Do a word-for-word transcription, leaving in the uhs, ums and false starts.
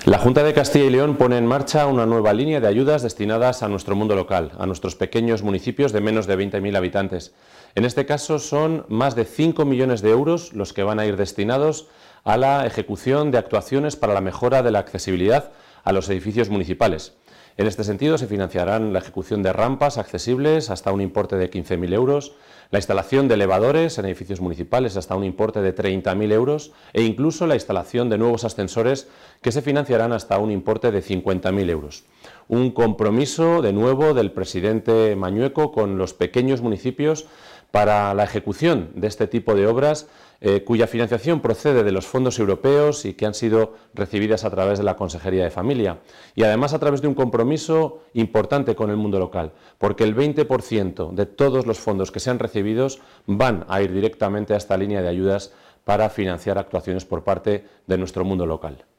La Junta de Castilla y León pone en marcha una nueva línea de ayudas destinadas a nuestro mundo local, a nuestros pequeños municipios de menos de veinte mil habitantes. En este caso son más de cinco millones de euros los que van a ir destinados a la ejecución de actuaciones para la mejora de la accesibilidad a los edificios municipales. En este sentido se financiarán la ejecución de rampas accesibles hasta un importe de quince mil euros, la instalación de elevadores en edificios municipales hasta un importe de treinta mil euros e incluso la instalación de nuevos ascensores que se financiarán hasta un importe de cincuenta mil euros. Un compromiso de nuevo del presidente Mañueco con los pequeños municipios para la ejecución de este tipo de obras eh, cuya financiación procede de los fondos europeos y que han sido recibidas a través de la Consejería de Familia y además a través de un compromiso importante con el mundo local, porque el veinte por ciento de todos los fondos que sean recibidos van a ir directamente a esta línea de ayudas para financiar actuaciones por parte de nuestro mundo local.